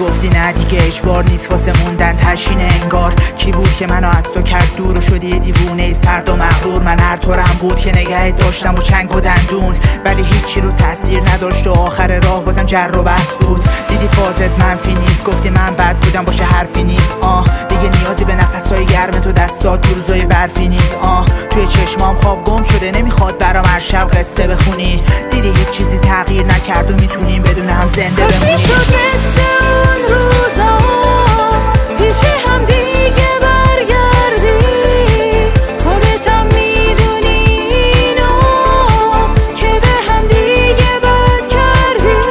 گفتی نه دیگه اجبار نیست واسه موندن تشین انگار. کی بود که منو از تو کرد دور و شدی دیوونه سرد و مغرور؟ من هر طورم بود که نگهت داشتم و چنگ و دندون، ولی هیچی رو تاثیر نداشت و آخر راه بازم جر و بحث بود. دیدی فازت منفی نیست، گفتی من بد بودم باشه حرفی نیست. دیگه نیازی به نفسای گرم تو دستات تو روزای برفی نیست. توی چشمام خواب گم شده نمیخواد برام هر شب قصه بخونی. دیدی هیچ چیزی تغییر نکرد و میتونیم بدون هم زنده بمونیم. کاش میشد مثل اون روزا پیش هم دیگه برگردی. خودتم میدونی اینو که به هم دیگه بد کردی.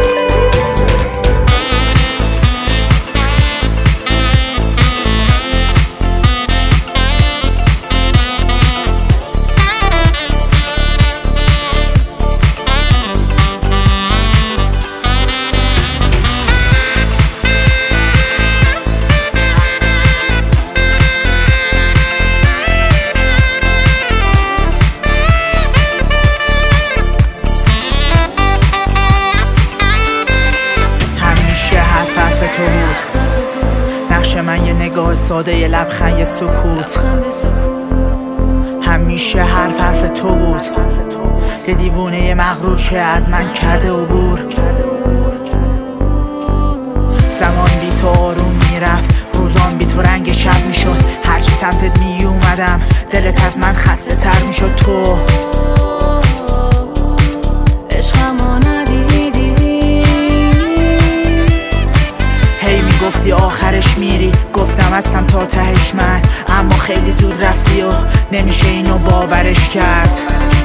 نقش من یه نگاه ساده، یه لبخند، یه سکوت. همیشه حرف حرف تو بود، یه دیوونه مغرور که از من کرده عبور. زمان بی تو آروم میرفت، روزان بی تو رنگ شب میشد. هرچی سمتت می اومدم دلت از من خسته تر میشد. تو عشقمو ندیدی، هی میگفتی آخرش میری، گفتم هستم تا تهش من، اما خیلی زود رفتی و نمیشه اینو باورش کرد.